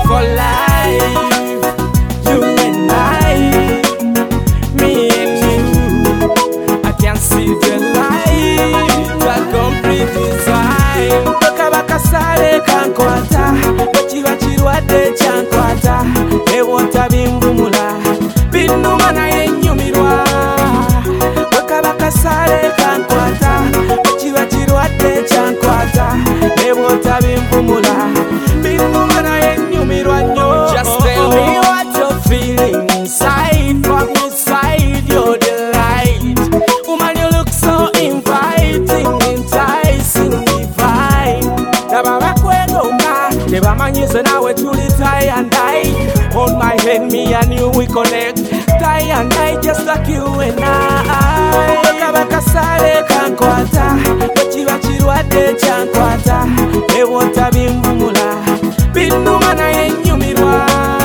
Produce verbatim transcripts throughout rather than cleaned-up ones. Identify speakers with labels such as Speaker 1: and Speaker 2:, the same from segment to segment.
Speaker 1: for life. You and I, me and you. I can see the light, the complete design. Baka baka sale kankwata, bachiba chirwadde chankwata. Ewota bimbumula, binuma naye nyumirwa. Baka baka sale kankwata, bachiba chirwadde chankwata. Ewota bimbumula, binuma naye nyumirwa nyo. Just tell me what you're feeling inside, from inside your delight. Woman, you look so inviting, enticing, divine. Tababa kwegomba, tebamanyize nawe tuli tie and die. On my head, me and you we connect, tie and die just like you and I. Baka baka sale kankwata, bachiba chirwadde chankwata. Ewota bimbumula, binuma naye nyumirwa.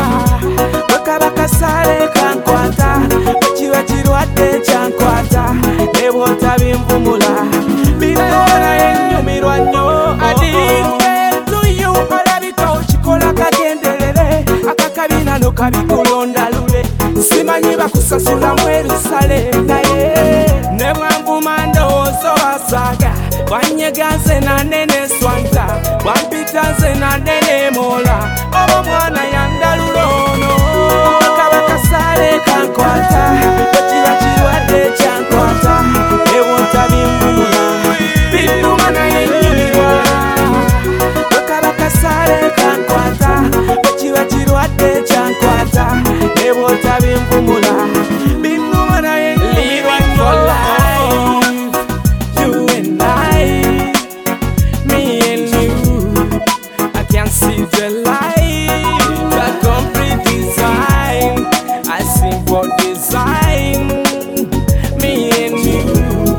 Speaker 1: Baka baka sale kankwata, bachiba chirwadde chankwata. Ewota bimbumula, binuma naye nyumirwa nyo. Addicted to you, olabika okikola kagenderere. Akakabina no kabikulonda lule, simanyi bakusasula mwerusale naye. Ne bwanvuma ndowooza wasaga, bwanyegaze na nene swanta, bwampitaze na nene mola. Oba mwana yandalula ono. Baka baka sale kankwata, bachiba chirwadde chankwata. Ewota bimbumula, binuma naye nyumirwa. Baka baka sale kankwata, bachiba chirwadde chankwata. Ewota bimbumula, binuma naye nyumirwa. Living for life, you and I, me and you. I can see the light, the complete design. I sing for design, me and you.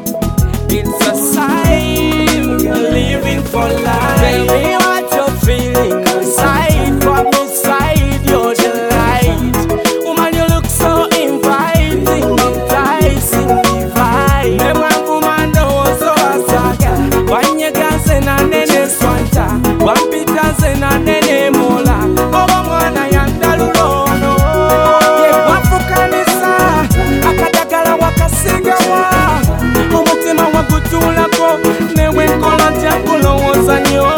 Speaker 1: It's a sign, living for life. Tell me what you're feeling inside, from inside your delight. Woman, you look so inviting, enticing, divine. Never woman ndowooza wasaga, bwanyegaze na nene swanta, bwampitaze na nene mola. Oba mwana yandalula ono. Ye bwafukanisa, akadagala wakasigawa. Omutima wagutulako, newe nkola ntya kulowooza nnyo.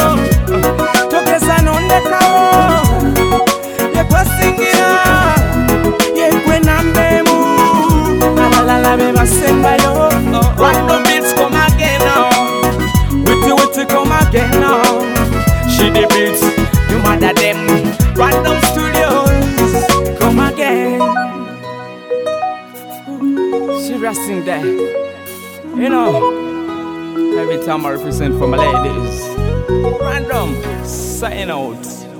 Speaker 1: Togeza nondekawo, ye gwasingira, ye gwe nambemu. Abalala be basembayo. Random beats come again now, witty witty come again now. She the beats, you mother them. Random Studios, come again. She resting there. You know, every time I represent for my ladies. Random, sign out.